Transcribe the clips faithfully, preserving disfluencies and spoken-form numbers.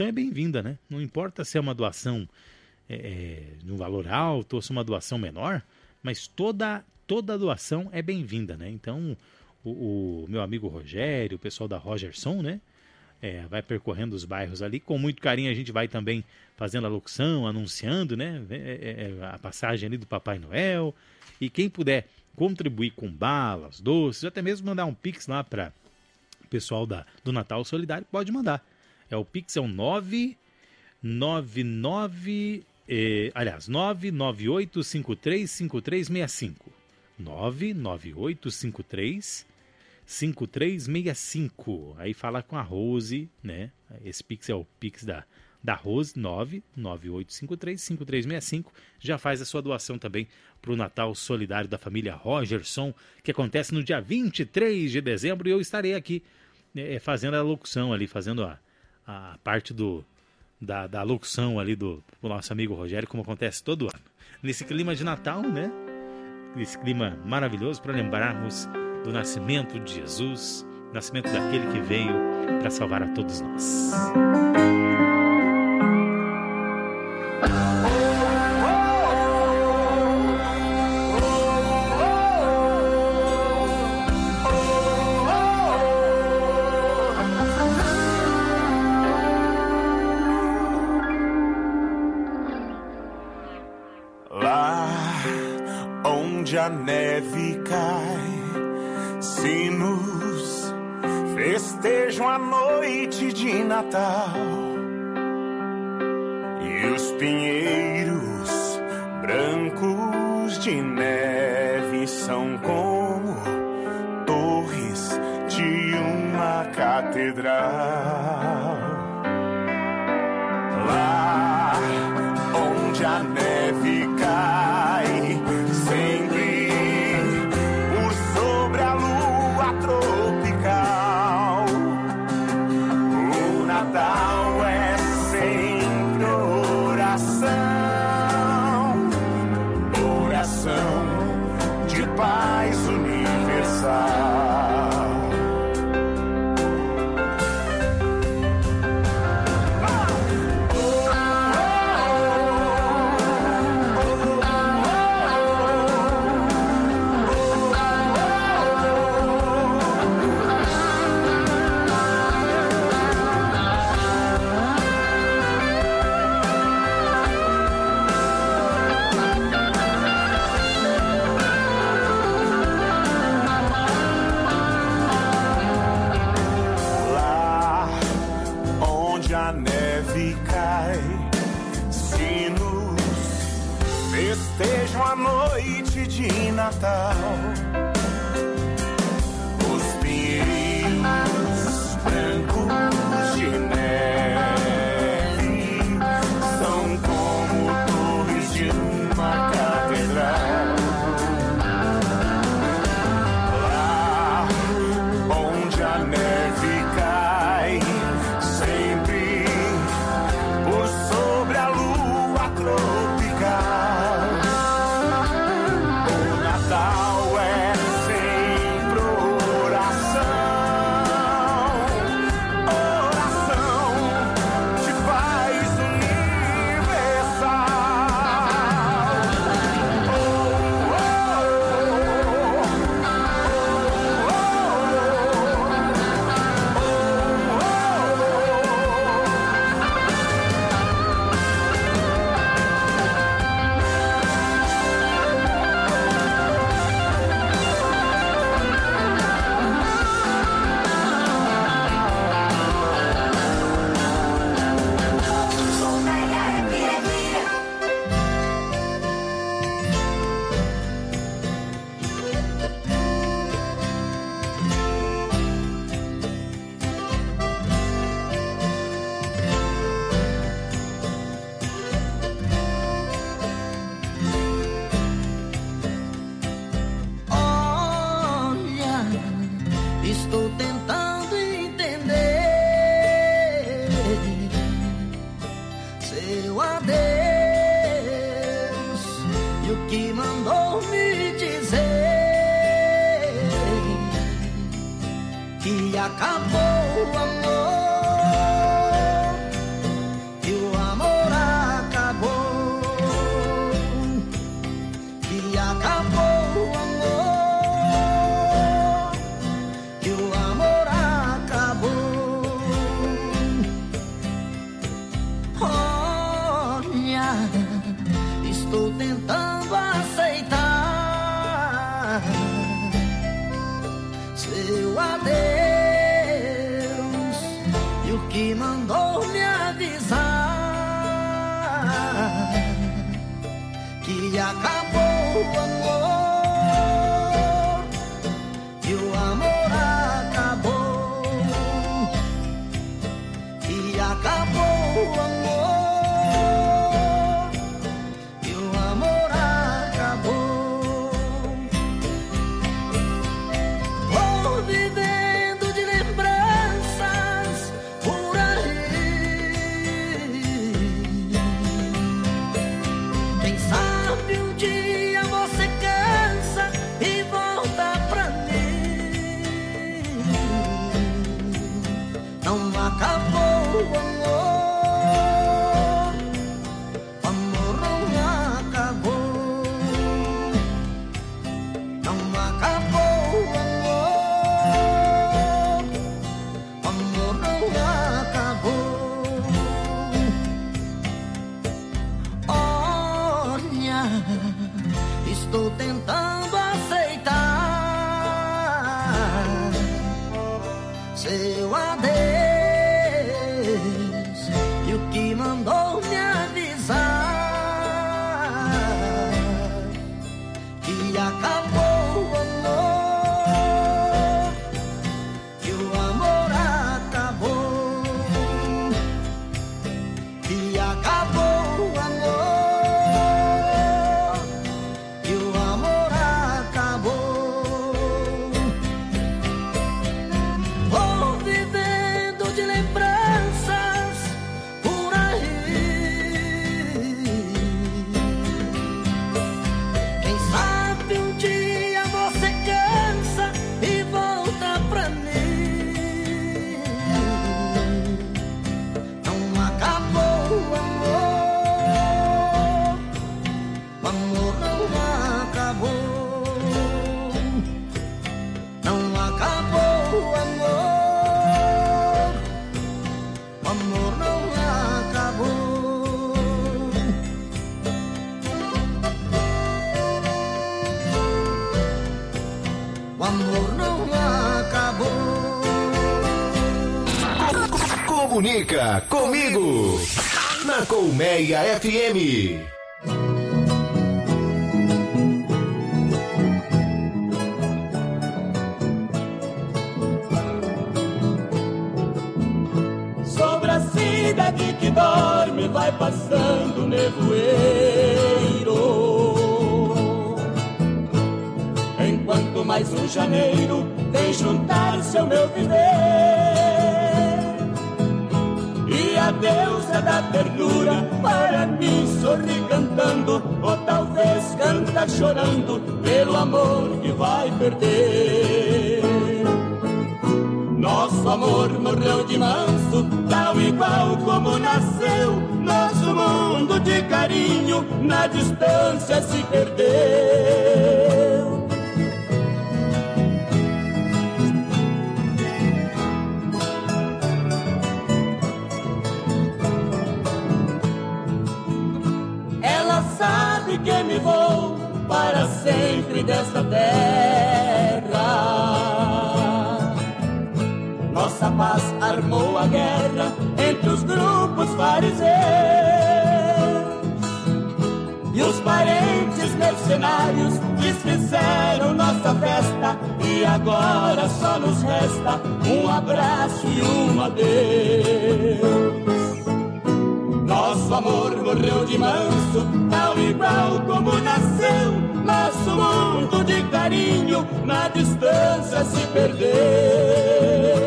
é bem-vinda, né? Não importa se é uma doação é, de um valor alto ou se é uma doação menor, mas toda, toda doação é bem-vinda, né? Então, o, o meu amigo Rogério, o pessoal da Rogerson, né? É, vai percorrendo os bairros ali. Com muito carinho a gente vai também fazendo a locução, anunciando, né? É, é, a passagem ali do Papai Noel. E quem puder contribuir com balas, doces, até mesmo mandar um pix lá para o pessoal da, do Natal Solidário, pode mandar. É, o pix é o nove nove nove, eh, aliás, nove nove oito cinco três cinco três seis cinco. nove nove oito cinco três cinco três seis cinco. Aí fala com a Rose, né? Esse pix é o pix da, da Rose, nove nove oito cinco três cinco três seis cinco. Já faz a sua doação também para o Natal Solidário da família Rogerson, que acontece no dia vinte e três de dezembro, e eu estarei aqui é, fazendo a locução ali, fazendo a, a parte do, da, da locução ali do, do nosso amigo Rogério, como acontece todo ano. Nesse clima de Natal, né? Esse clima maravilhoso para lembrarmos do nascimento de Jesus, nascimento daquele que veio para salvar a todos nós. A neve cai, sinos festejam a noite de Natal, e os pinheiros brancos de neve são como torres de uma catedral. Lá onde a neve cai, sempre sobre a lua tropical, o Natal é sempre oração, oração de paz universal. Festejam a noite de Natal, os pinheiros brancos de neve são como torres de uma catedral. Lá onde a neve cai, sempre por sobre a lua tropical, acabou o amor. dia você cansa e volta pra mim. Não acabou o amor, o amor não acabou. Não acabou o amor, o amor não acabou. Olha, estou tentando aceitar seu adeus e o que mandou me avisar que acabou o amor, que o amor acabou, que acabou o amor, que o amor acabou. Vou vivendo de lembranças por aí. Quem sabe um dia você cansa e volta pra mim. Não acabou o amor, o amor não acabou. Não acabou o amor, o amor não acabou. O amor não acabou. Comunica comigo na Colmeia F M. Sobre a cidade que dorme vai passando nevoeiro, enquanto mais um janeiro vem juntar-se ao meu viver. E a deusa da ternura para mim sorri cantando, ou talvez canta chorando pelo amor que vai perder. Nosso amor morreu de manso, tal e qual como nasceu. Nosso mundo de carinho na distância se perdeu. Ela sabe que me vou para sempre desta terra. Nossa paz armou a guerra entre os grupos fariseus, e os parentes mercenários desfizeram nossa festa. E agora só nos resta um abraço e um adeus. Nosso amor morreu de manso, tal e qual como nasceu. Nosso mundo de carinho na distância se perdeu.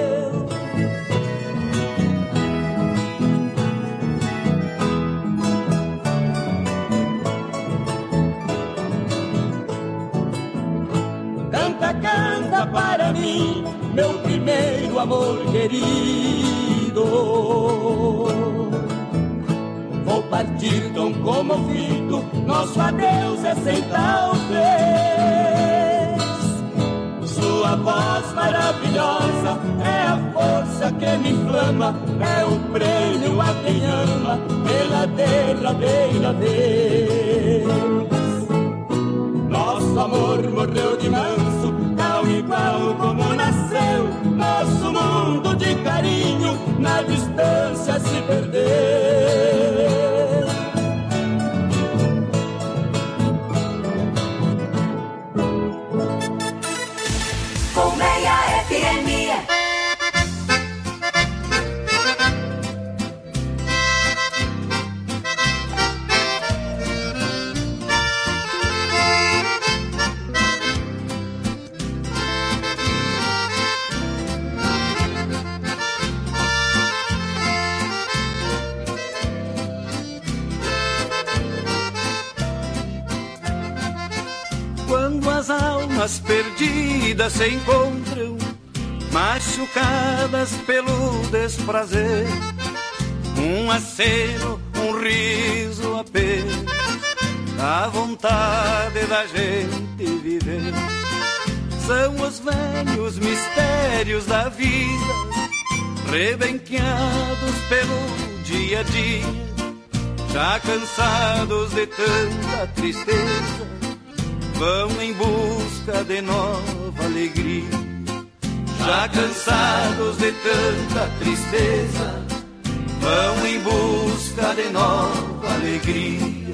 Canta, canta para mim, meu primeiro amor querido. Vou partir tão comovido, nosso adeus é sem talvez. Sua voz maravilhosa é a força que me inflama, é o prêmio a quem ama pela derradeira vez. Nosso amor morreu de manso, tal e qual como nasceu. Nosso mundo de carinho na distância se perdeu. Colmeia F M. Duas almas perdidas se encontram, machucadas pelo desprazer. Um aceno, um riso apenas, a vontade da gente viver. São os velhos mistérios da vida, rebenqueados pelo dia a dia, já cansados de tanta tristeza, vão em busca de nova alegria. Já cansados de tanta tristeza, vão em busca de nova alegria.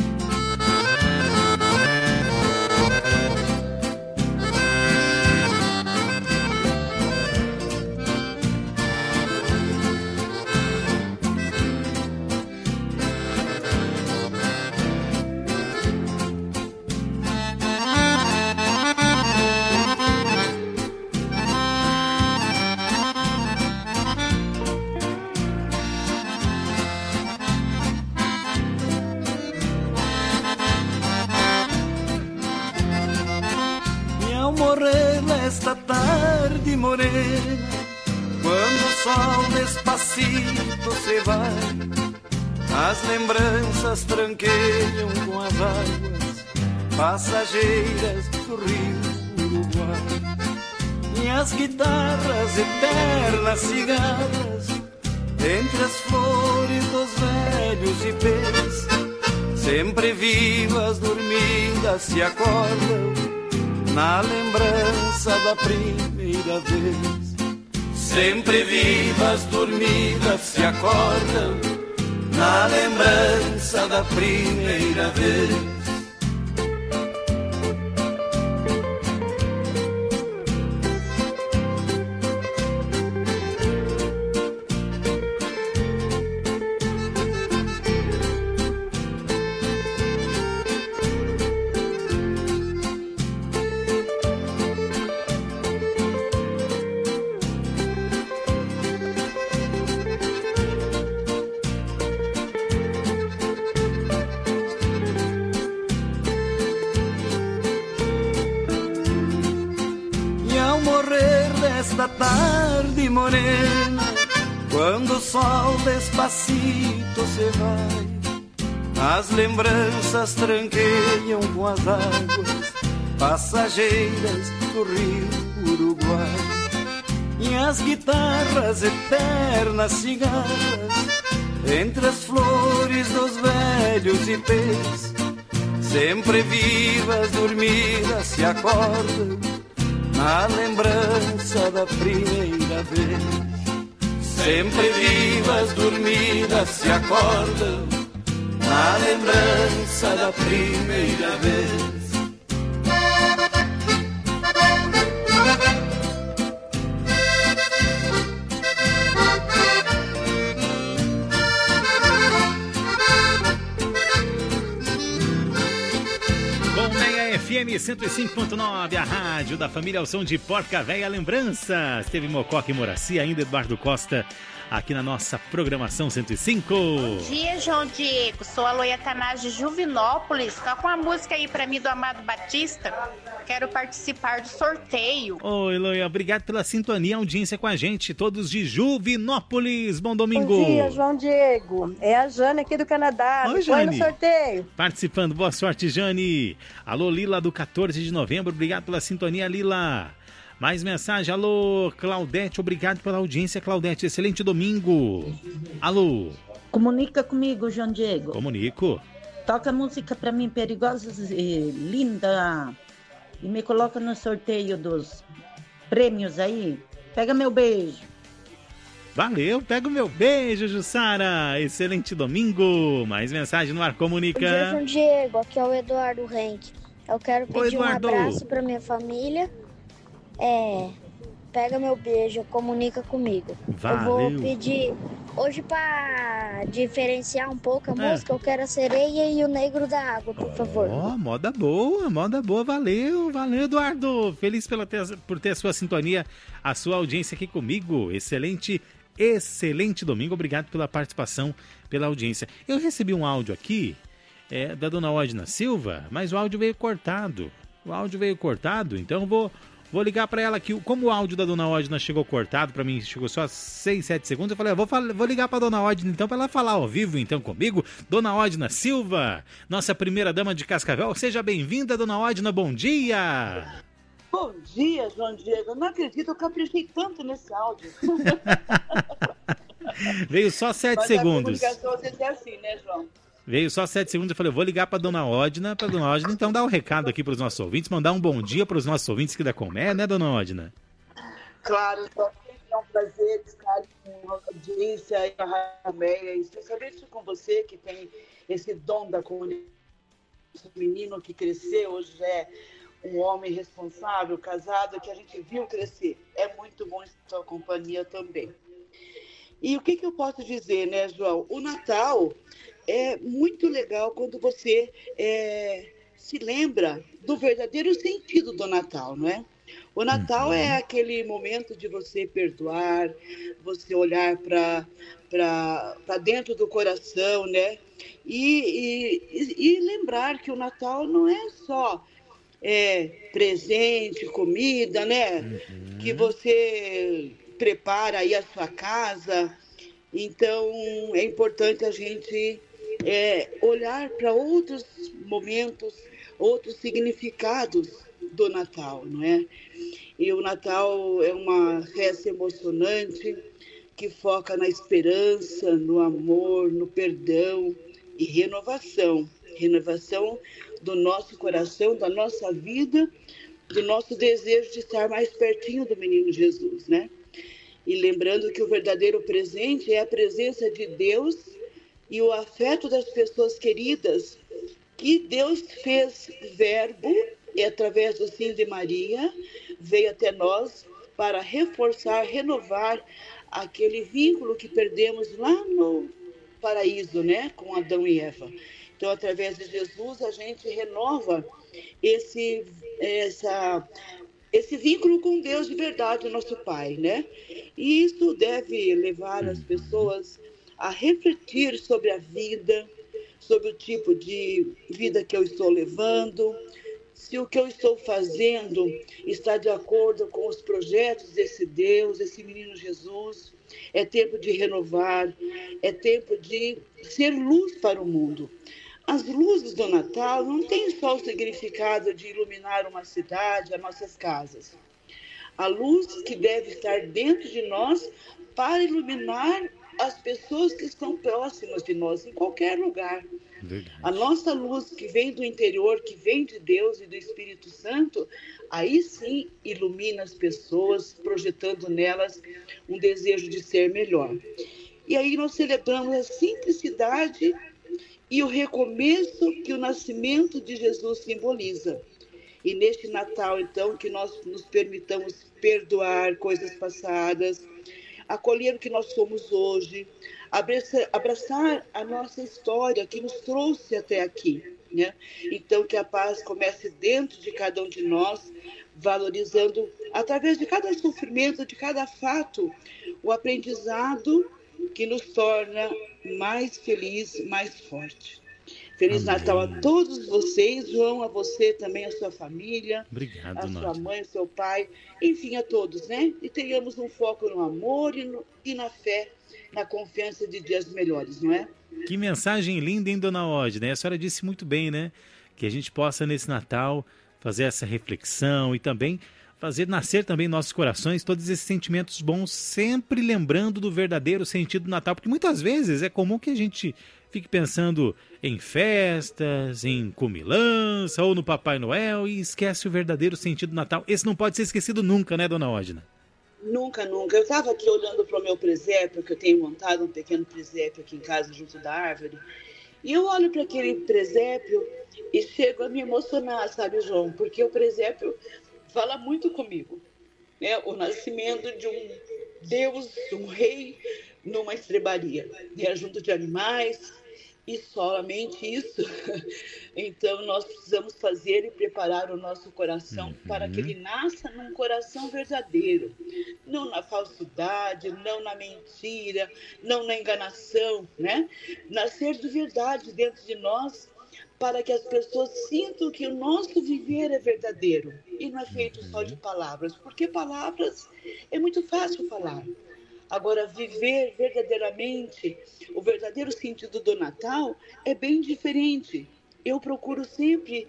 Esta tarde morena, quando o sol despacito se vai, as lembranças tranqueiam com as águas passageiras do rio Uruguai. E as guitarras eternas cigarras, entre as flores dos velhos ipês, sempre vivas, dormidas, se acordam na lembrança da primeira vez. Sempre vivas, dormidas, se acordam na lembrança da primeira vez. Da tarde morena, quando o sol despacito se vai, as lembranças tranqueiam com as águas passageiras do rio Uruguai. E as guitarras eternas cigarras, entre as flores dos velhos ipês, sempre vivas, dormidas, se acordam na lembrança da primeira vez. Sempre vivas, dormidas, se acordam na lembrança da primeira vez. F M cento e cinco ponto nove, a rádio da família ao som de Porca Véia Lembranças. Teve Mococa e Moraci, ainda Eduardo Costa, aqui na nossa programação cento e cinco. Bom dia, João Diego. Sou a Loia Tanás de Juvinópolis. Toca uma música aí pra mim do Amado Batista. Quero participar do sorteio. Oi, Loia. Obrigado pela sintonia e audiência com a gente. Todos de Juvinópolis. Bom domingo. Bom dia, João Diego. É a Jane aqui do Canadá. Oi, Jane. Foi no sorteio. Participando. Boa sorte, Jane. Alô, Lila do quatorze de novembro. Obrigado pela sintonia, Lila. Mais mensagem. Alô, Claudete. Obrigado pela audiência, Claudete. Excelente domingo. Alô. Comunica comigo, João Diego. Comunico. Toca música pra mim, perigosa e linda. E me coloca no sorteio dos prêmios aí. Pega meu beijo. Valeu, pega o meu beijo, Jussara. Excelente domingo. Mais mensagem no ar, comunica. Bom dia, João Diego. Aqui é o Eduardo Henk. Eu quero pedir Oi, um abraço pra minha família. É, pega meu beijo, comunica comigo. Valeu. Eu vou pedir hoje pra diferenciar um pouco a É. música. Eu quero a sereia e o negro da água, por favor. Ó, oh, moda boa, moda boa. Valeu, valeu, Eduardo. Feliz pela ter, por ter a sua sintonia, a sua audiência aqui comigo. Excelente, excelente domingo. Obrigado pela participação, pela audiência. Eu recebi um áudio aqui é, da dona Odna Silva, mas o áudio veio cortado. O áudio veio cortado, então vou, vou ligar para ela aqui. Como o áudio da Dona Odna chegou cortado, para mim chegou só seis, sete segundos, eu falei, ah, vou, vou ligar para Dona Odna então, para ela falar ao vivo então comigo. Dona Odna Silva, nossa primeira dama de Cascavel, seja bem-vinda, Dona Odna, bom dia! Bom dia, João Diego. Eu não acredito, eu caprichei tanto nesse áudio. Veio só sete Mas segundos. A comunicação às vezes é assim, né, João? Veio só sete segundos, eu falei, eu vou ligar para Dona Odna, para Dona Odna então dar um recado aqui para os nossos ouvintes, mandar um bom dia para os nossos ouvintes aqui da Colmeia, né, Dona Odna? Claro, então, é um prazer estar com a audiência e a Rádio Colmeia, especialmente com você que tem esse dom da comunicação, esse menino que cresceu, hoje já é um homem responsável, casado, que a gente viu crescer. É muito bom estar em sua companhia também. E o que, que eu posso dizer, né, João? O Natal é muito legal quando você é, se lembra do verdadeiro sentido do Natal, não é? O Natal é aquele momento de você perdoar, você olhar para para dentro do coração, né? E, e, e lembrar que o Natal não é só é, presente, comida, né? Uhum. Que você prepara aí a sua casa. Então, é importante a gente é, olhar para outros momentos, outros significados do Natal, não é? E o Natal é uma festa emocionante que foca na esperança, no amor, no perdão e renovação. Renovação do nosso coração, da nossa vida, do nosso desejo de estar mais pertinho do menino Jesus, né? E lembrando que o verdadeiro presente é a presença de Deus e o afeto das pessoas queridas que Deus fez verbo e através do sim de Maria veio até nós para reforçar, renovar aquele vínculo que perdemos lá no paraíso, né, com Adão e Eva. Então, através de Jesus, a gente renova esse, essa, esse vínculo com Deus de verdade, nosso Pai, né? E isso deve levar as pessoas a refletir sobre a vida, sobre o tipo de vida que eu estou levando, se o que eu estou fazendo está de acordo com os projetos desse Deus, desse menino Jesus. É tempo de renovar, é tempo de ser luz para o mundo. As luzes do Natal não têm só o significado de iluminar uma cidade, as nossas casas. A luz que deve estar dentro de nós para iluminar as pessoas que estão próximas de nós, em qualquer lugar. Verdade. A nossa luz que vem do interior, que vem de Deus e do Espírito Santo, aí sim ilumina as pessoas, projetando nelas um desejo de ser melhor. E aí nós celebramos a simplicidade e o recomeço que o nascimento de Jesus simboliza. E neste Natal, então, que nós nos permitamos perdoar coisas passadas, acolher o que nós somos hoje, abraçar, abraçar a nossa história que nos trouxe até aqui, né? Então, que a paz comece dentro de cada um de nós, valorizando, através de cada sofrimento, de cada fato, o aprendizado que nos torna mais felizes, mais fortes. Feliz Amém. Natal a todos vocês, João, a você também, a sua família, Obrigado, a sua Nádia. Mãe, seu pai, enfim, a todos, né? E tenhamos um foco no amor e, no, e na fé, na confiança de dias melhores, não é? Que mensagem linda, hein, Dona Odna? A senhora disse muito bem, né? Que a gente possa, nesse Natal, fazer essa reflexão e também fazer nascer também em nossos corações todos esses sentimentos bons, sempre lembrando do verdadeiro sentido do Natal, porque muitas vezes é comum que a gente fique pensando em festas, em comilança ou no Papai Noel e esquece o verdadeiro sentido do Natal. Esse não pode ser esquecido nunca, né, Dona Odna? Nunca, nunca. Eu estava aqui olhando para o meu presépio, que eu tenho montado um pequeno presépio aqui em casa, junto da árvore, e eu olho para aquele presépio e chego a me emocionar, sabe, João? Porque o presépio fala muito comigo, né? O nascimento de um Deus, de um rei, numa estrebaria, né? Junto de animais, e somente isso. Então, nós precisamos fazer e preparar o nosso coração uhum. para que ele nasça num coração verdadeiro, não na falsidade, não na mentira, não na enganação, né? Nascer de verdade dentro de nós, para que as pessoas sintam que o nosso viver é verdadeiro e não é feito só de palavras, porque palavras é muito fácil falar. Agora, viver verdadeiramente, o verdadeiro sentido do Natal é bem diferente. Eu procuro sempre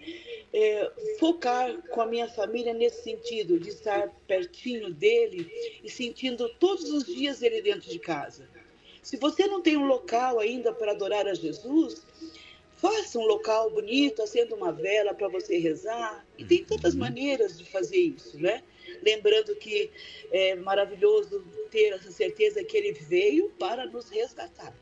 é, focar com a minha família nesse sentido, de estar pertinho dele e sentindo todos os dias ele dentro de casa. Se você não tem um local ainda para adorar a Jesus, faça um local bonito, acenda uma vela para você rezar. E tem tantas maneiras de fazer isso, né? Lembrando que é maravilhoso ter essa certeza que ele veio para nos resgatar.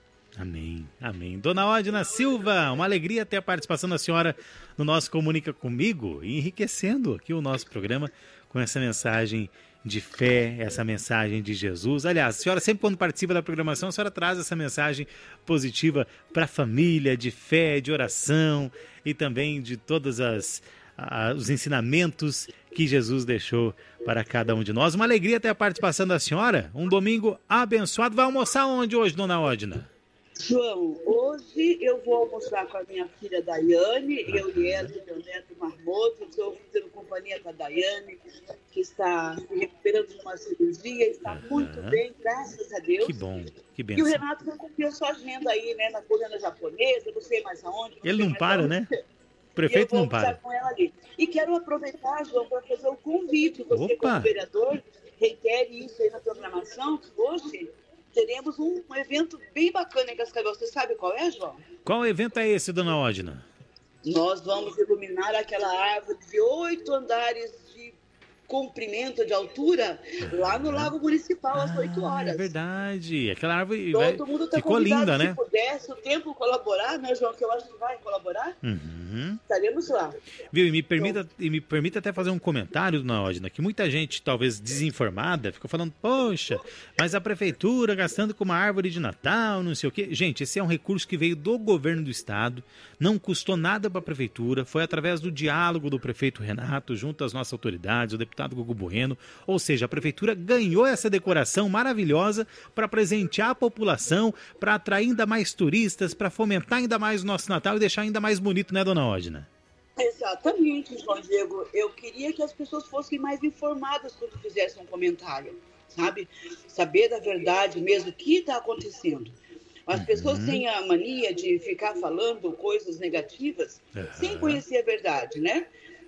Amém, amém. Dona Odna Silva, uma alegria ter a participação da senhora no nosso Comunica Comigo, e enriquecendo aqui o nosso programa com essa mensagem de fé, essa mensagem de Jesus. Aliás, a senhora sempre quando participa da programação, a senhora traz essa mensagem positiva para a família, de fé, de oração e também de todos as, a, os ensinamentos que Jesus deixou para cada um de nós. Uma alegria ter a participação da senhora. Um domingo abençoado. Vai almoçar onde hoje, Dona Odna? João, hoje eu vou almoçar com a minha filha Daiane, uhum. eu e ela, meu neto Marmoto. Estou fazendo companhia com a Daiane, que está se recuperando de uma cirurgia, está uhum. muito bem, graças a Deus. Que bom, que bem. E o Renato não cumpriu sua agenda aí, né, na colônia japonesa, não sei mais aonde. Não Ele não para, aonde. né? O prefeito não para. Com ela ali. E quero aproveitar, João, para fazer o convite. Você, Opa. como vereador, reitere isso aí na programação. Hoje teremos um, um evento bem bacana em Cascavel. Você sabe qual é, João? Qual evento é esse, Dona Odna? Nós vamos iluminar aquela árvore de oito andares de comprimento, de altura, lá no Lago Municipal, às oito horas. É verdade. Aquela árvore Todo vai... mundo está ficou convidado, linda, né? Se puder, se o tempo colaborar, né, João? Que eu acho que vai colaborar. Uhum. Estaremos lá. Viu? E me permita, e me permita até fazer um comentário, Dona Odna, que muita gente, talvez desinformada, ficou falando, poxa, mas a prefeitura gastando com uma árvore de Natal, não sei o quê. Gente, esse é um recurso que veio do governo do estado, não custou nada para a prefeitura, foi através do diálogo do prefeito Renato, junto às nossas autoridades, o deputado Gugu Bueno, ou seja, a prefeitura ganhou essa decoração maravilhosa para presentear a população, para atrair ainda mais turistas, para fomentar ainda mais o nosso Natal e deixar ainda mais bonito, né, Dona Odna? Exatamente, João Diego. Eu queria que as pessoas fossem mais informadas quando fizessem um comentário, sabe? Saber da verdade mesmo, o que está acontecendo. As uhum. pessoas têm a mania de ficar falando coisas negativas uhum. sem conhecer a verdade, né?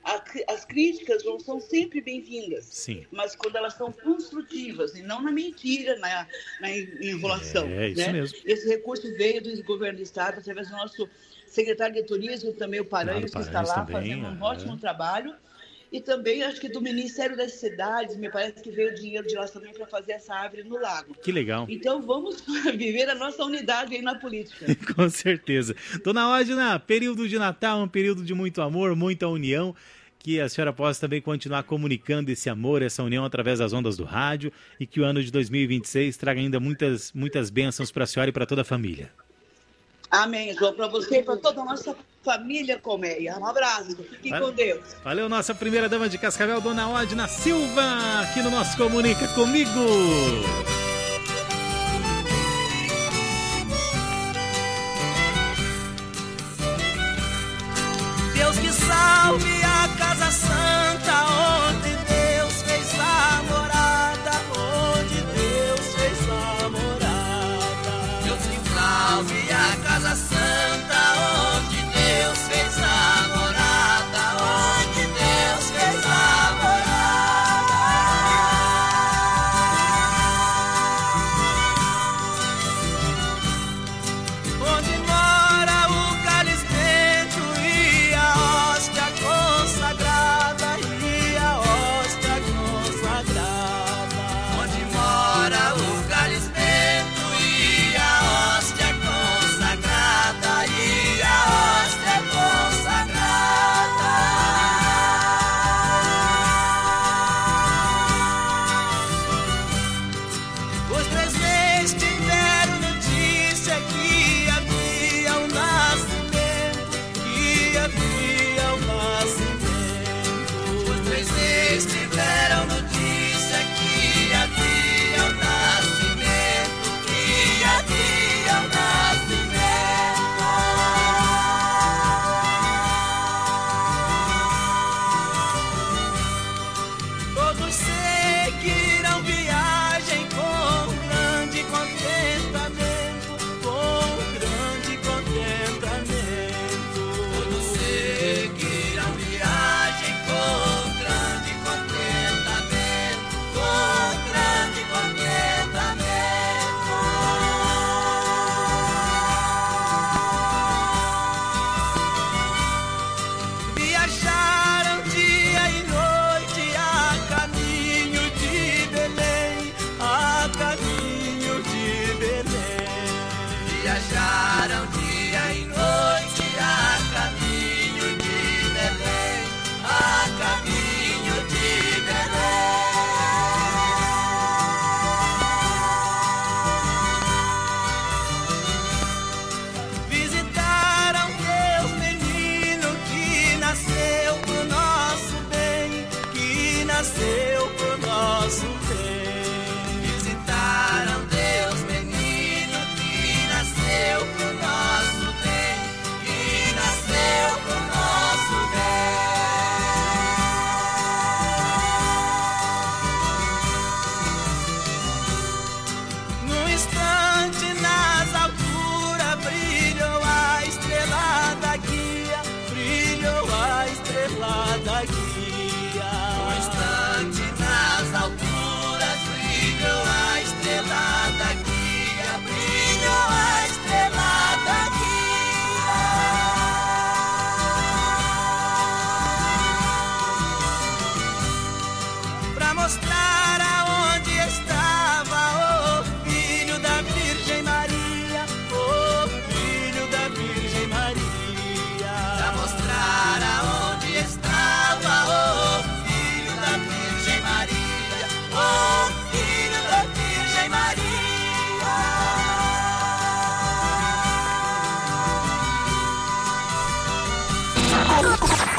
As críticas não são sempre bem-vindas, Sim. mas quando elas são construtivas e não na mentira, na, na enrolação. É, isso né? mesmo. Esse recurso veio do governo do estado, através do nosso secretário de turismo, também o Paranhos, que está lá também, fazendo um é. ótimo trabalho. E também, acho que do Ministério das Cidades, me parece que veio dinheiro de lá também para fazer essa árvore no lago. Que legal. Então vamos viver a nossa unidade aí na política. Com certeza. Dona Odna, período de Natal, um período de muito amor, muita união, que a senhora possa também continuar comunicando esse amor, essa união através das ondas do rádio, e que o ano de dois mil e vinte e seis traga ainda muitas, muitas bênçãos para a senhora e para toda a família. Amém, João, para você e para toda a nossa família Colmeia. Um abraço, fiquem Valeu. com Deus. Valeu, nossa primeira dama de Cascavel, Dona Odna Silva, aqui no nosso Comunica Comigo. Deus que salve a casa santa, onde Deus fez a morada, onde Deus fez a morada. Deus que salve a casa santa, onde Deus fez a morada, onde Deus fez a morada. Onde mora o cálice bento e a hóstia consagrada,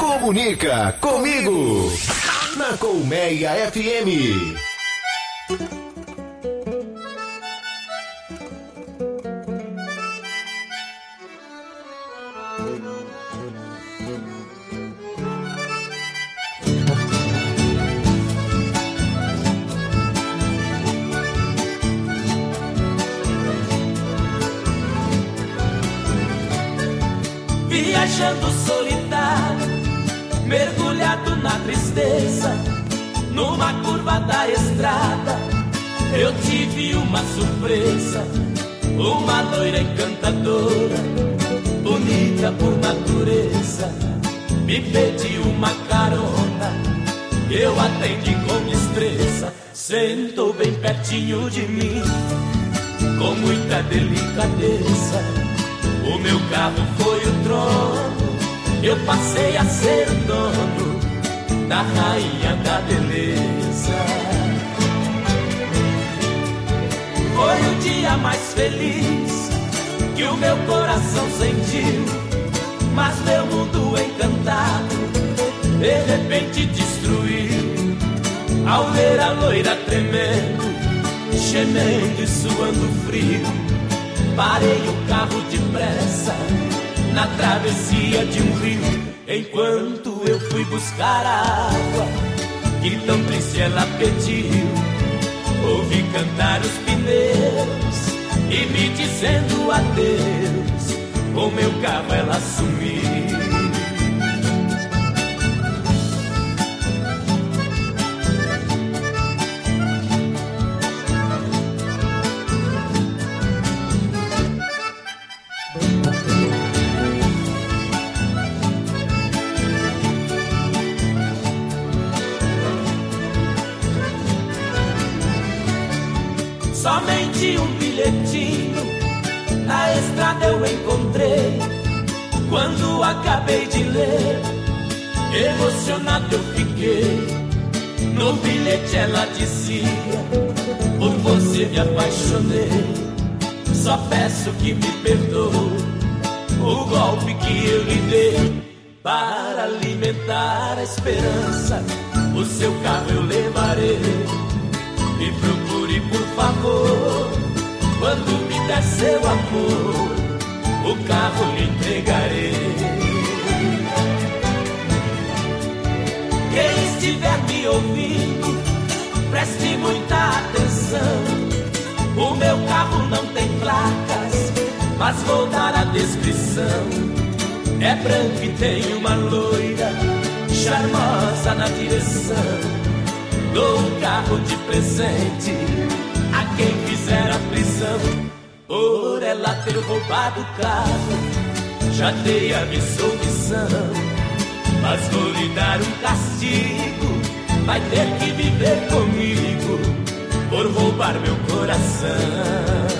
Comunica comigo na Colmeia F M. Viajando solitário, mergulhado na tristeza, numa curva da estrada, eu tive uma surpresa. Uma loira encantadora, bonita por natureza, me pediu uma carona, eu atendi com destreza. Sentou bem pertinho de mim, com muita delicadeza. O meu carro foi o trono, eu passei a ser o dono da rainha da beleza. Foi o dia mais feliz que o meu coração sentiu, mas meu mundo encantado de repente destruiu. Ao ver a loira tremendo, gemendo e suando frio, parei o carro depressa na travessia de um rio. Enquanto eu fui buscar a água que tão triste ela pediu, ouvi cantar os pneus e me dizendo adeus. Com meu carro ela sumiu. Somente um bilhetinho na estrada eu encontrei. Quando acabei de ler, emocionado eu fiquei. No bilhete ela dizia: por você me apaixonei. Só peço que me perdoe o golpe que eu lhe dei. Para alimentar a esperança, o seu carro eu levarei. Me procure, por favor, quando me der seu amor, o carro lhe entregarei. Quem estiver me ouvindo, preste muita atenção. O meu carro não tem placas, mas vou dar a descrição. É branco e tem uma loira charmosa na direção. Dou um carro de presente a quem fizer a prisão. Por ela ter roubado o carro, já dei a missão. Mas vou lhe dar um castigo, vai ter que viver comigo por roubar meu coração.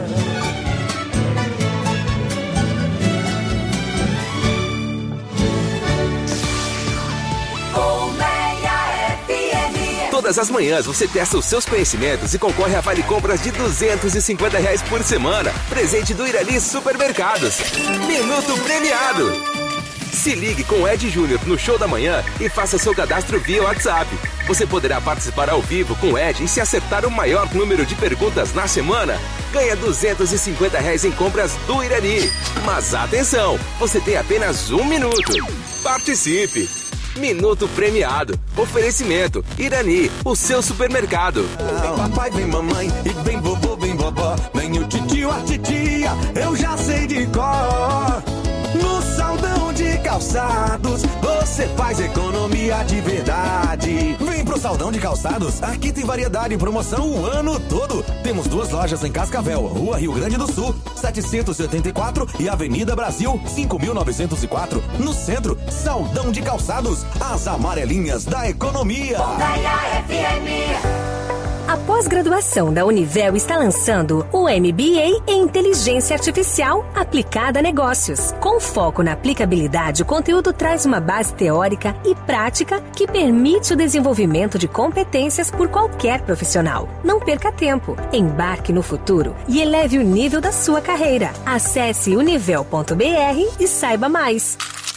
Todas as manhãs você testa os seus conhecimentos e concorre a vale compras de duzentos e cinquenta reais por semana. Presente do Irani Supermercados. Minuto premiado. Se ligue com o Ed Júnior no Show da Manhã e faça seu cadastro via WhatsApp. Você poderá participar ao vivo com o Ed e se acertar o maior número de perguntas na semana, ganha duzentos e cinquenta reais em compras do Irani. Mas atenção, você tem apenas um minuto. Participe! Minuto premiado. Oferecimento Irani, o seu supermercado. Vem papai, vem mamãe, e vem vovô, vem vovó. Vem o titio, a titia, eu já sei de cor. No Saldão de Calçados, você faz economia de verdade. Vem pro Saldão de Calçados, aqui tem variedade e promoção o ano todo. Temos duas lojas em Cascavel, Rua Rio Grande do Sul, setecentos e oitenta e quatro e Avenida Brasil, cinco mil novecentos e quatro. No centro, Saldão de Calçados, as amarelinhas da economia. F M. A pós-graduação da Univel está lançando o M B A em Inteligência Artificial aplicada a negócios. Com foco na aplicabilidade, o conteúdo traz uma base teórica e prática que permite o desenvolvimento de competências por qualquer profissional. Não perca tempo, embarque no futuro e eleve o nível da sua carreira. Acesse univel ponto b r e saiba mais.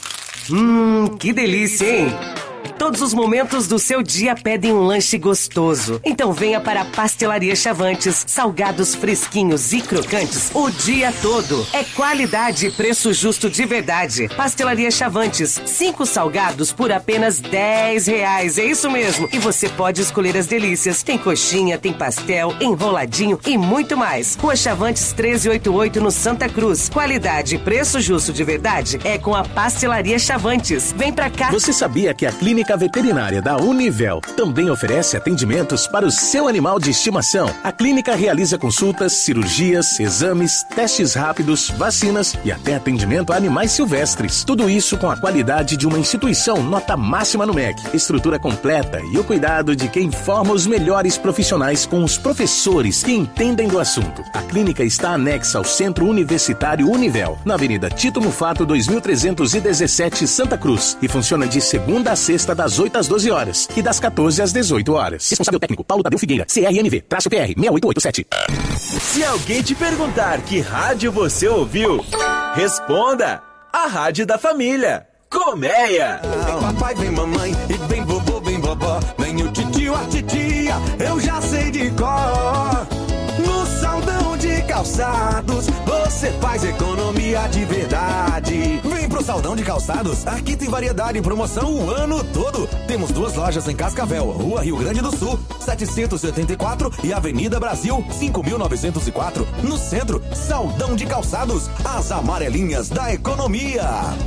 Hum, que delícia, hein? Todos os momentos do seu dia pedem um lanche gostoso. Então venha para a Pastelaria Chavantes. Salgados fresquinhos e crocantes o dia todo. É qualidade e preço justo de verdade. Pastelaria Chavantes. Cinco salgados por apenas dez reais. É isso mesmo. E você pode escolher as delícias. Tem coxinha, tem pastel, enroladinho e muito mais. Rua Chavantes trezentos e oitenta e oito no Santa Cruz. Qualidade e preço justo de verdade é com a Pastelaria Chavantes. Vem pra cá. Você sabia que a Clínica Veterinária da Univel também oferece atendimentos para o seu animal de estimação? A clínica realiza consultas, cirurgias, exames, testes rápidos, vacinas e até atendimento a animais silvestres. Tudo isso com a qualidade de uma instituição nota máxima no M E C. Estrutura completa e o cuidado de quem forma os melhores profissionais com os professores que entendem do assunto. A clínica está anexa ao Centro Universitário Univel, na Avenida Tito Mufato dois mil trezentos e dezessete, Santa Cruz, e funciona de segunda a sexta das oito às doze horas e das quatorze às dezoito horas. Responsável técnico Paulo Tadeu Figueira, C R N V, traço P R seis oito oito sete. Se alguém te perguntar que rádio você ouviu, responda: a Rádio da Família. Colmeia. Vem papai, vem mamãe, e vem vovô, vem vovó, vem o titio, a titia, eu já sei de cor. No Saldão de Calçados, você faz economia de verdade. Vem pro Saldão de Calçados, aqui tem variedade e promoção o ano todo. Temos duas lojas em Cascavel, Rua Rio Grande do Sul, setecentos e oitenta e quatro e Avenida Brasil, cinco mil novecentos e quatro. No centro, Saldão de Calçados, as amarelinhas da economia.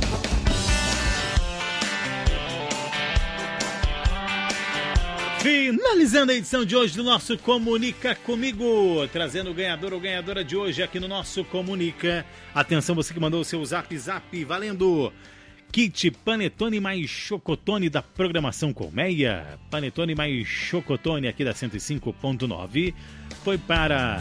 Finalizando a edição de hoje do nosso Comunica Comigo, trazendo o ganhador ou ganhadora de hoje aqui no nosso Comunica. Atenção, você que mandou o seu zap zap, valendo kit Panetone mais Chocotone da programação Colmeia. Panetone mais Chocotone aqui da cento e cinco ponto nove foi para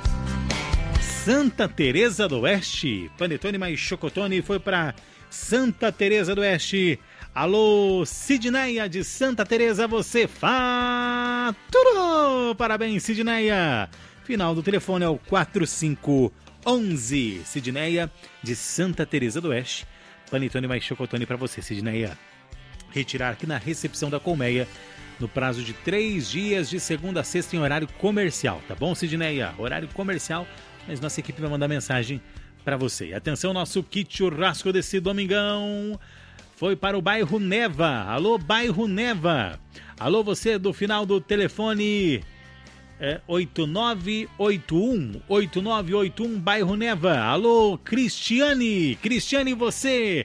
Santa Teresa do Oeste. Panetone mais Chocotone foi para Santa Teresa do Oeste. Alô, Sidneia de Santa Teresa, você faturou! Parabéns, Sidneia! Final do telefone é o quatro cinco um um. Sidneia de Santa Teresa do Oeste. Panetone mais Chocotone para você, Sidneia. Retirar aqui na recepção da Colmeia no prazo de três dias, de segunda a sexta, em horário comercial, tá bom, Sidneia? Horário comercial, mas nossa equipe vai mandar mensagem para você. E atenção, nosso kit churrasco desse domingão foi para o bairro Neva. Alô, bairro Neva. Alô, você do final do telefone é, oito nove oito um, oito nove oito um, bairro Neva. Alô, Cristiane. Cristiane, você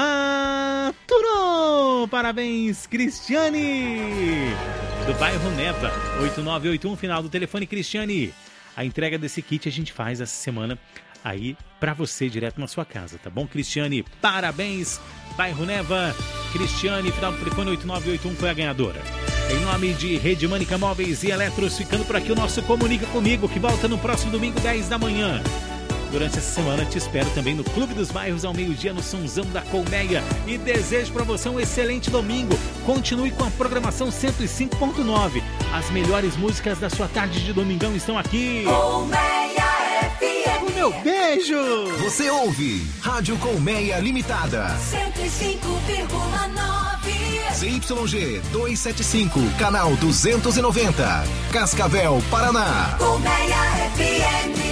faturou. Parabéns, Cristiane. Do bairro Neva, oito nove oito um, final do telefone, Cristiane. A entrega desse kit a gente faz essa semana aí pra você, direto na sua casa, tá bom, Cristiane? Parabéns, bairro Neva. Cristiane, final do telefone oito nove oito um, foi a ganhadora. Em nome de Rede Mânica Móveis e Eletros, ficando por aqui o nosso Comunica Comigo, que volta no próximo domingo, dez da manhã. Durante essa semana te espero também no Clube dos Bairros ao meio-dia, no Sonzão da Colmeia. E desejo para você um excelente domingo. Continue com a programação cento e cinco ponto nove. As melhores músicas da sua tarde de domingão estão aqui. Colmeia F M. O meu beijo! Você ouve Rádio Colmeia Limitada. cento e cinco vírgula nove. C Y G duzentos e setenta e cinco, canal duzentos e noventa. Cascavel, Paraná. Colmeia F M.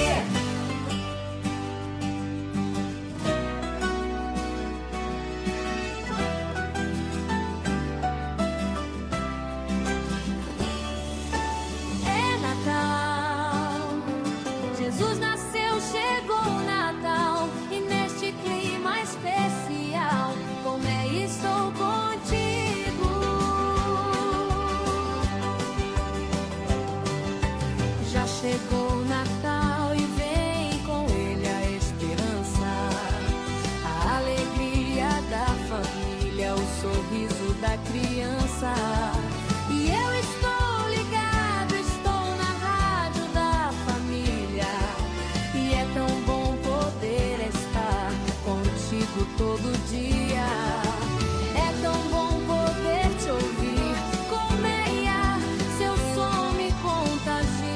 Chegou o Natal e vem com ele a esperança, a alegria da família, o sorriso da criança. E eu estou ligado, estou na rádio da família, e é tão bom poder estar contigo todo dia. É tão bom poder te ouvir, Colmeia, seu som me contagia.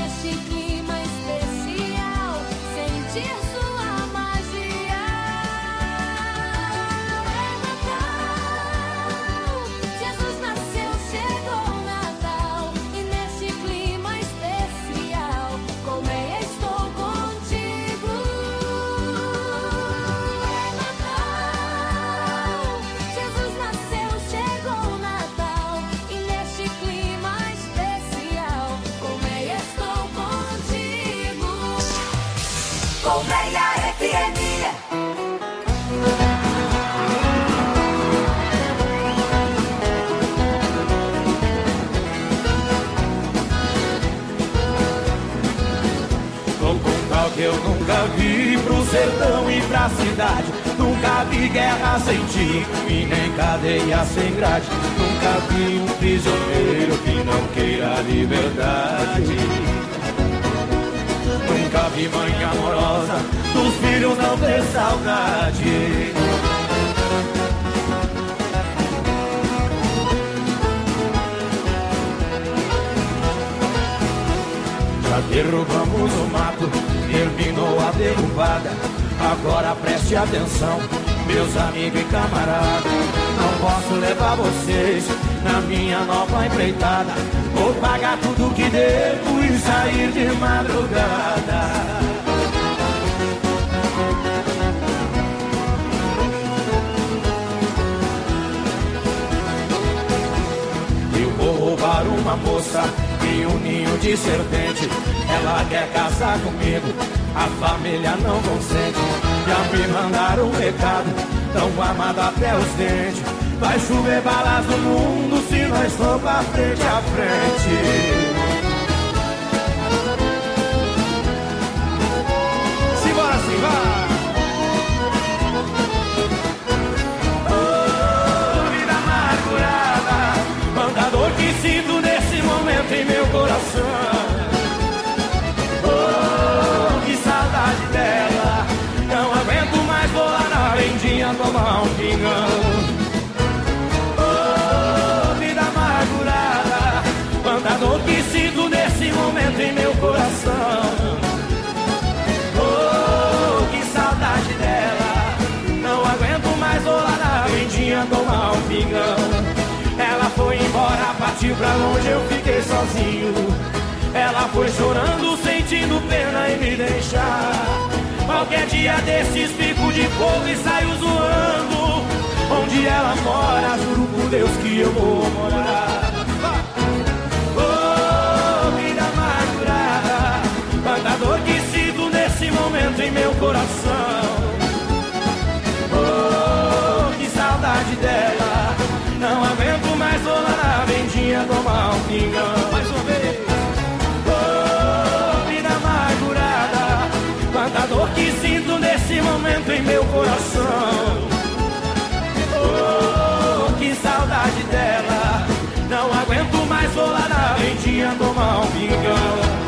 Clima especial, sentir sua magia. Colmeia F M. Que eu nunca vi pro sertão e pra cidade. Nunca vi guerra sem tiro e nem cadeia sem grade. Nunca vi um prisioneiro que não queira liberdade. Nunca vi mãe amorosa dos filhos não ter saudade. Já derrubamos o mato, terminou a derrubada. Agora preste atenção, meus amigos e camaradas. Não posso levar vocês na minha nova empreitada. Vou pagar tudo que devo e sair de madrugada. Eu vou roubar uma moça e um ninho de serpente. Ela quer casar comigo, a família não consente. Já me mandaram um recado, tão amado até os dentes. Vai chover balas no mundo se nós for pra frente a frente. Simbora, simbora! Oh, vida amargurada, quanta dor que sinto nesse momento em meu coração. Dela, não aguento mais, vou lá na vendinha tomar um pingão. Oh, vida amargurada, quanta dor que sinto nesse momento em meu coração. Oh, que saudade dela, não aguento mais, vou lá na vendinha tomar um pingão. Ela foi embora, partiu pra longe, eu fiquei sozinho. Ela foi chorando, sentindo pena em me deixar. Qualquer dia desses fico de fogo e saio zoando. Onde ela mora, juro por Deus que eu vou morar. Oh, vida amargurada, quanta dor que sinto nesse momento em meu coração. Oh, que saudade dela, não aguento mais, vou lá na vendinha tomar um pingão. Mais uma vez. Quanta dor que sinto nesse momento em meu coração. Oh, que saudade dela, não aguento mais, vou lá na vendinha tomar um pingão.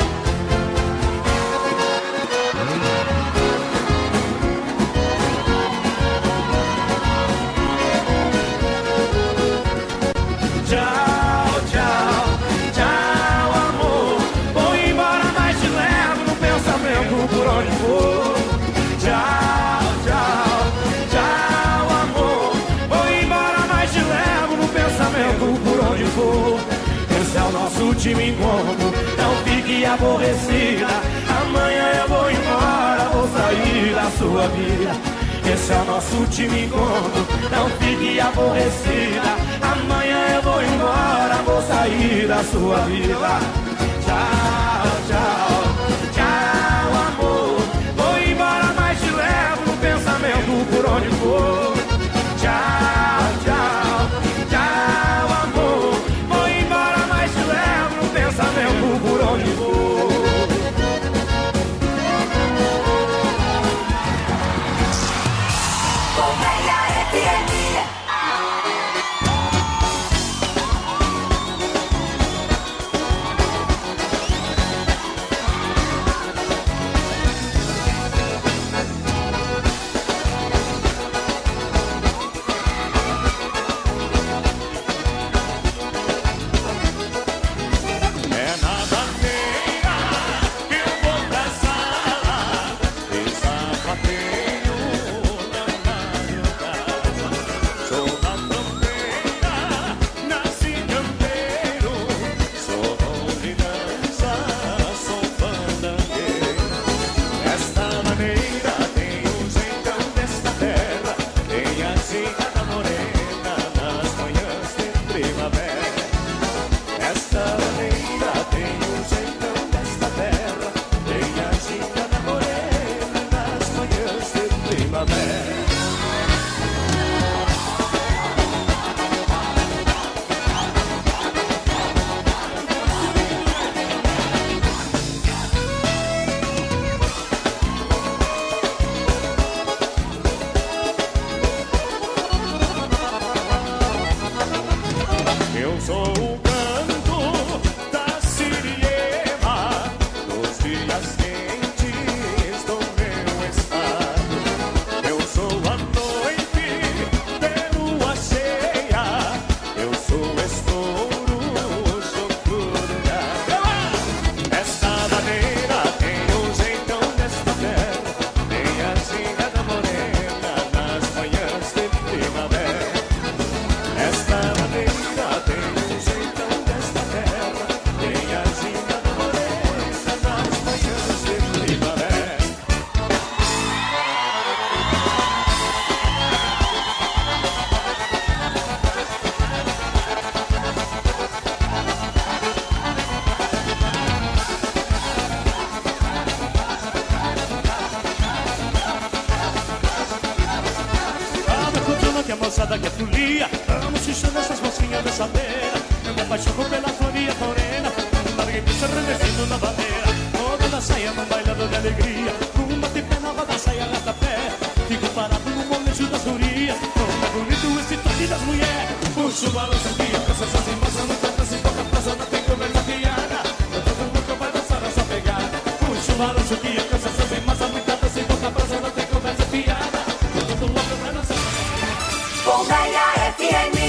Tchau, tchau, tchau, amor. Vou embora, mas te levo no pensamento por onde for. Tchau, tchau, tchau, amor. Vou embora, mas te levo no pensamento por onde for. Esse é o nosso último encontro, não fique aborrecida. Amanhã eu vou embora, vou sair da sua vida. Esse é o nosso último encontro, não fique aborrecida. Amanhã eu vou embora, vou sair da sua vida. Tchau, tchau, tchau, amor. Vou embora, mas te levo no pensamento por onde for. Tchau, tchau, tchau, amor. Vou embora, mas te levo no pensamento por onde for. Colmeia F M. que a moçada quer folia. Vamos xixando essas mocinhas dessa beira. Eu me apaixono pela floria morena. Larguei pista revestindo na bandeira. Toda na saia num bailado de alegria. Um bate-pé na roda, saia gasta pé. Fico parado no molejo das gurias. Como é bonito esse toque das mulheres. Puxa o balanço que a cansa sozinha. Moça não tá dança em pouca praça, não tem conversa fiada. Todo mundo vai dançar essa pegada. Puxa o balanço que a cansa sozinha. Moça muita dança em pouca praça, não tem conversa fiada. Todo mundo vai dançar. Colmeia F M.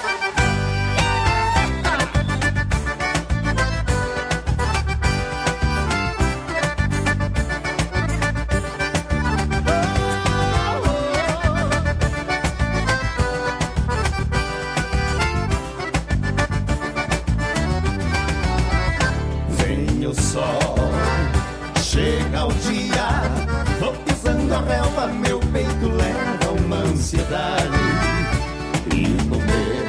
Vem o sol, chega o dia, vou pisando a relva, meu peito leva uma ansiedade. E no meu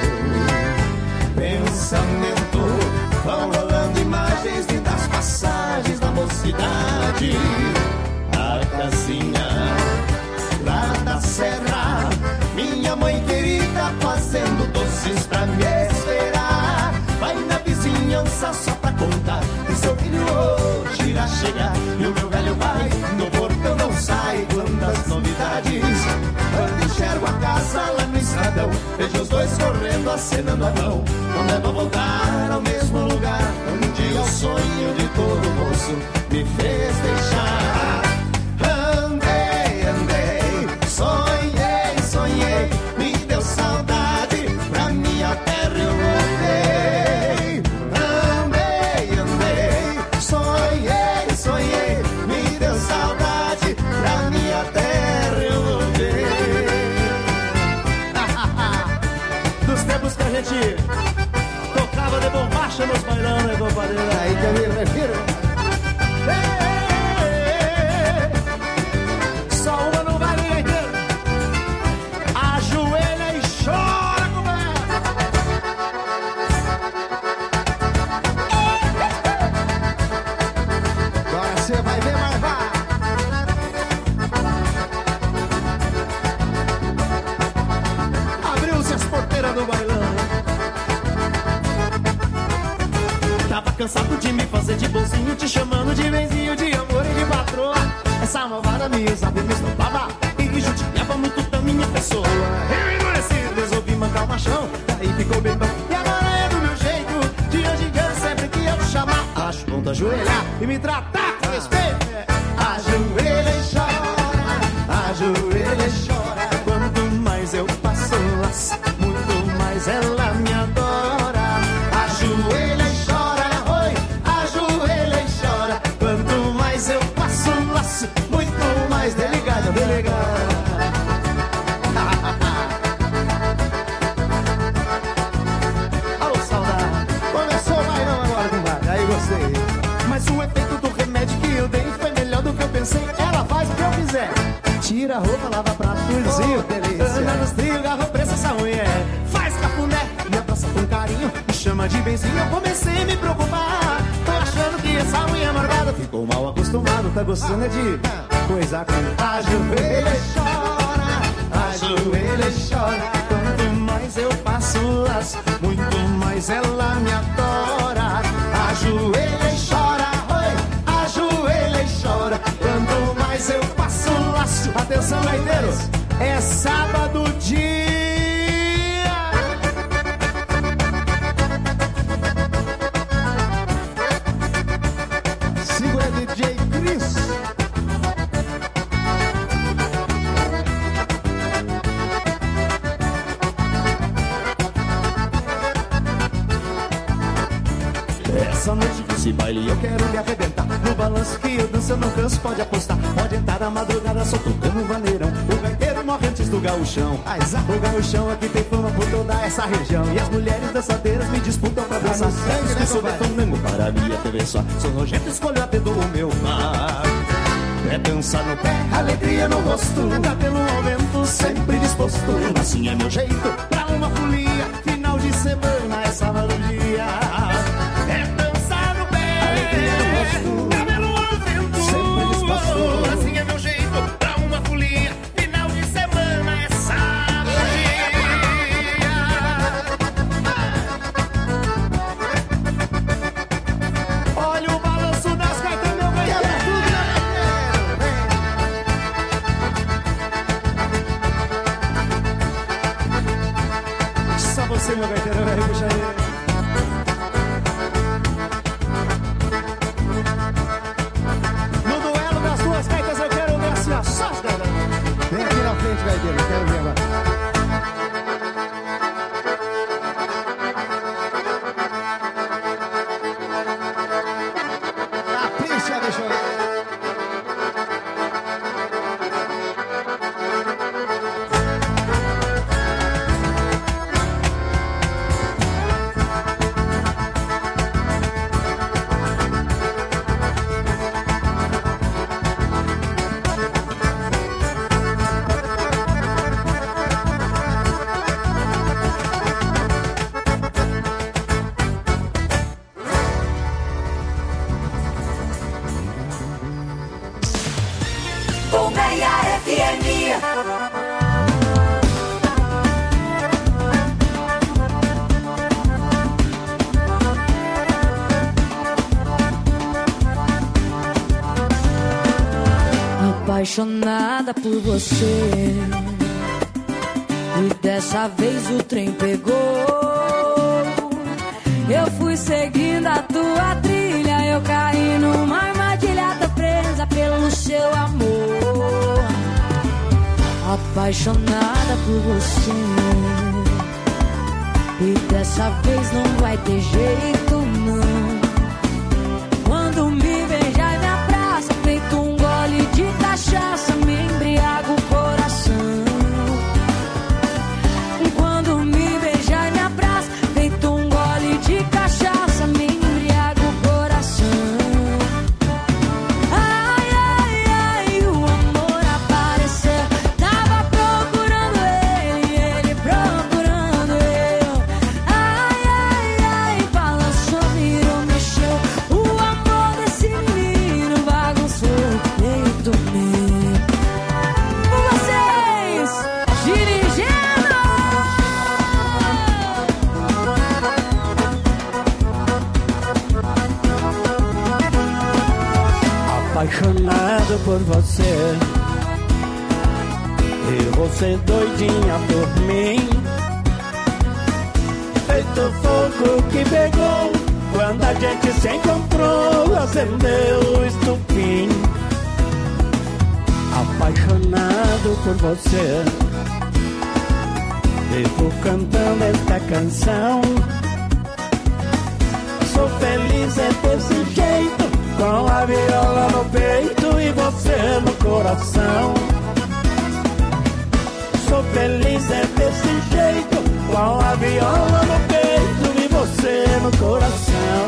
pensamento vão rolando imagens de das passagens da mocidade. A casinha lá da serra, minha mãe querida fazendo doces pra me esperar. Vai na vizinhança só pra contar que seu filho hoje irá chegar. E o meu velho pai no portão não sai. Quantas novidades, quando enxergo a casa lá no estradão, vejo os dois correndo, acenando a mão. Não devo voltar ao mesmo lugar onde um dia o sonho de todo moço me fez deixar. Andei, andei, sonhei, sonhei, me deu saudade, pra minha terra eu voltei. Andei, andei, sonhei, sonhei, me deu saudade, pra minha terra eu voltei. Dos tempos que a gente tocava de bombacha nos bailão, né, compadre? Aí que eu me refiro. Só uma no baile inteiro. Ajoelha e chora, comadre. Agora você vai ver, mas vai. Abriu-se as porteiras do bailão. Tava cansado de me fazer de bonzinho, te chamando de benzinho, de amor e de patroa. Essa malvada me usava e me estompava e judiava muito da minha pessoa. Eu endureci, resolvi mancar o machão, daí ficou bem bom. E agora é do meu jeito, de hoje em diante sempre que eu chamar, acho bom de ajoelhar e me tratar com respeito. Ajoelha e chora, ajoelha e chora. Quanto mais eu passo laço, muito mais ela me adora. Ajoelha e chora, oi, ajoelha e chora. Quanto mais eu passo laço, muito mais delegado, delegado. Alô, saudade. Começou o bailão agora, compadre. Aí gostei. Mas o efeito do remédio que eu dei foi melhor do que eu pensei. Ela faz o que eu quiser. Tira a roupa, lava prato, cozinho, oh, delícia. Anda nos trios, garro preço essa mulher. Faz cafuné, me abraça com carinho, me chama de benzinho. Eu comecei a me preocupar. Tô achando que essa mulher amargada ficou mal acostumado. Tá gostando de coisa com ajoelha e chora, ajoelha e chora. Quanto mais eu passo laço, muito mais ela me adora. Ajoelha e chora, oi, ajoelha e chora. Quanto mais eu passo laço. Atenção, gaiteiros, é sábado dia. Segura D J Cris. Essa noite desse baile eu quero me arrebentar. No balanço que eu danço eu não canso, pode apostar. Pode entrar na madrugada só tocando um vaneirão. O gaiteiro morre antes do gauchão. O gauchão aqui tem fama por toda essa região. E as mulheres dançadeiras me disputam pra dançar. Antes que sou de Flamengo para minha T V só. Sou nojento, escolho a dedo o meu mar. É dançar no pé, alegria no rosto. Cabelo ao vento, sempre disposto. Assim é meu jeito, pra uma folia. Final de semana é sábado dia. É dançar no pé, alegria no rosto. Cabelo ao vento, sempre disposto. Assim é meu jeito, pra uma folia. Final de semana é sábado dia. Colmeia F M. Apaixonada por você, e dessa vez o trem pegou. Eu fui seguindo a tua trilha, eu caí numa armadilha, tô presa pelo seu amor. Apaixonada por você, e dessa vez não vai ter jeito não. Quando me beijar e me abraça, feito um gole de cachaça, me embriaga o coração. Quando me beijar e me abraça, feito um gole de cachaça, me embriaga o coração. Ai, ai, ai, o amor apareceu. Tava procurando ele, ele procurando eu. Ai, ai, ai, balançou, virou, mexeu. O amor desse menino bagunçou o peito meu. Vocês dirigindo. Apaixonado por você, e você doidinha por mim. Feito fogo que pegou, quando a gente se encontrou, acendeu o estupim. Apaixonado por você, vivo cantando esta canção. Sou feliz é desse jeito, com a viola no peito e você no coração. Sou feliz é desse jeito, com a viola no peito e você no coração.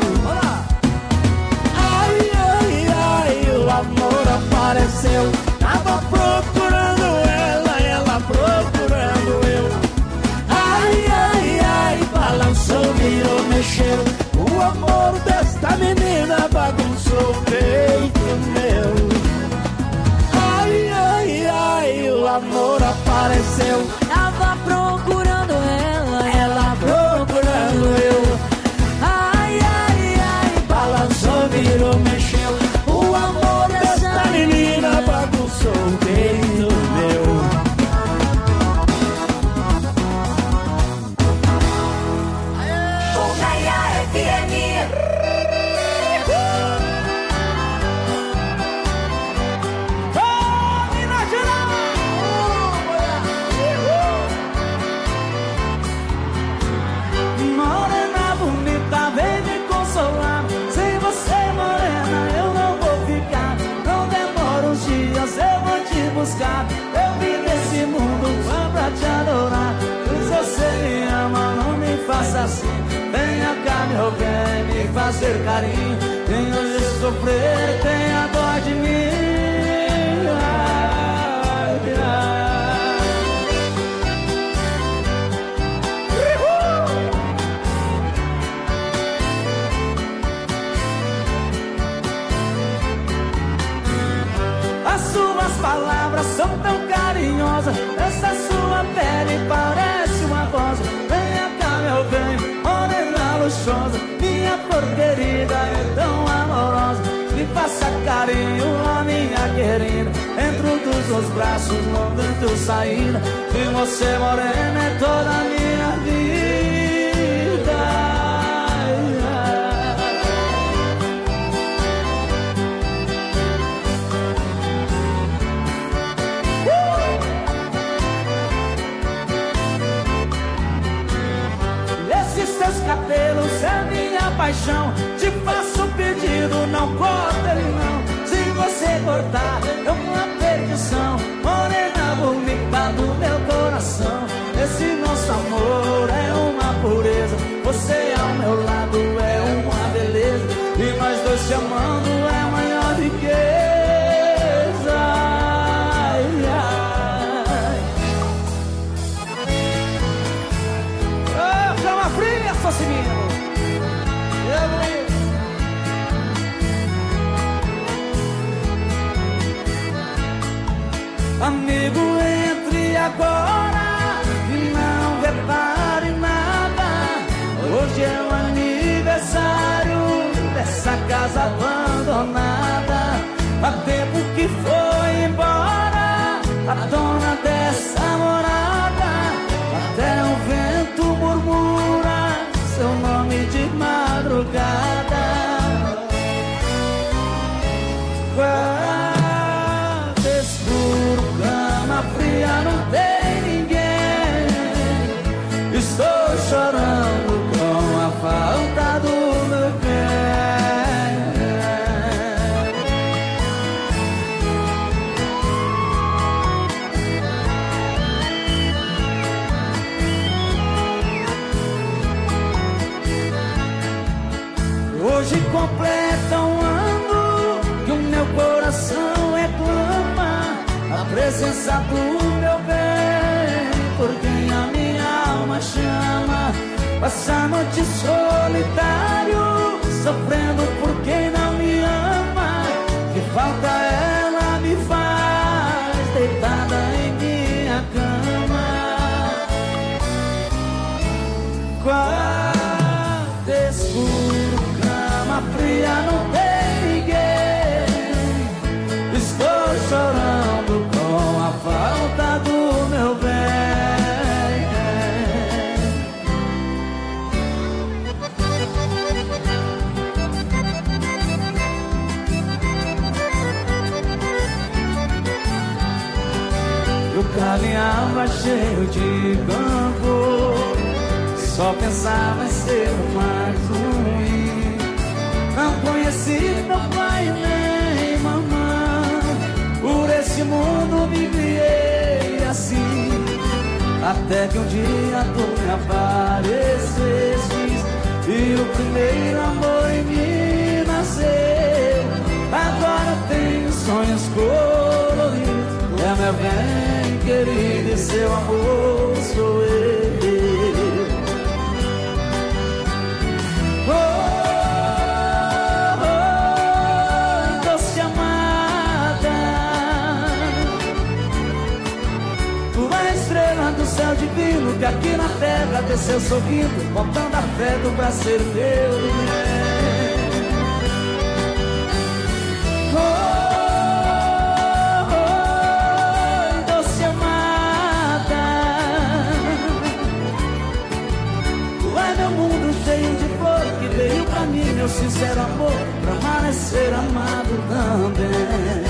Ai, ai, ai, o amor apareceu. Tava procurando ela, ela procurando eu. Ai, ai, ai, balançou, virou, mexeu. O amor desta menina bagunçou o peito meu. Ai, ai, ai, o amor apareceu. Tava procurando ela, ela procurando eu. Ai, ai, ai, Balançou, virou, mexeu. O amor desta menina bagunçou o peito meu. Colmeia F M. Morena bonita, vem me consolar. Sem você, morena, eu não vou ficar. Não demora uns dias, eu vou te buscar. Eu vim nesse mundo só pra te adorar. Se você me ama, não me faça assim. Venha cá, meu bem, me fazer carinho. Quem hoje sofrer, tenha dó de mim. Ai, ai. As suas palavras são tão carinhosas, essa sua pele parece uma rosa. Venha cá, meu bem, morena luxuosa, minha flor querida é tão amorosa. Me faça carinho, a minha querida, dentro dos seus braços não tanto saída. E você, morena, é toda a minha vida. Ai, ai. Esses seus cabelos é minha paixão. Te faço um pedido, não corta ele não. Se você cortar, é uma perdição. Morena bonita do meu coração. Esse nosso amor é uma pureza. Você ao meu lado é uma beleza. E nós dois te amando é a maior riqueza. Ai, ai. Oh, chama fria, Sociminho. Eu... Amigo, entre agora e não repare nada. Hoje é o aniversário dessa casa abandonada. Há tempo que foi embora a dona dessa morada. Até o vento murmura seu nome de madrugada. Quarto escuro, cama fria, não tem ninguém. Estou chorando com a falta do meu bem. Hoje completa um ano que o meu coração reclama a presença do meu bem, por quem a minha alma chama. Passa a noite solitário, sofrendo por quem não me ama. Que falta ela me faz, deitada em minha cama. Quarto escuro, cama fria, não tem ninguém. Estou chorando com a falta do meu bem. Eu caminhava cheio de campo, só pensava em ser o mais ruim. Não conheci meu pai nem mamãe, por esse mundo me criei assim. Até que um dia tu me aparecestes e o primeiro amor em mim nasceu. Agora tenho sonhos coloridos, é meu bem querido e seu amor sou eu. Oh, oh, oh, doce amada, tu é a estrela do céu divino que aqui na terra desceu sorrindo, contando afeto pra ser meu bem. Oh, oh, oh, doce amada, tu é meu mundo cheio de flor que veio pra mim, meu sincero amor, pra amar é ser amado também.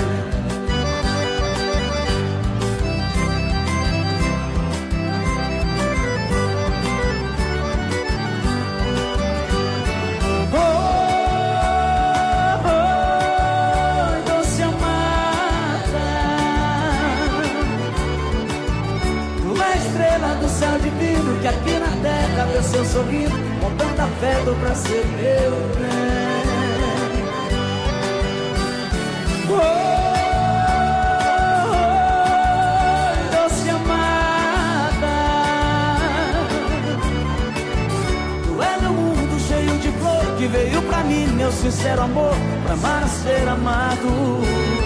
Que aqui na terra desceu sorrindo, com tanta afeto pra ser meu bem. Oh, oh, oh, doce amada, tu é meu mundo cheio de flor que veio pra mim, meu sincero amor, pra amar ser amado.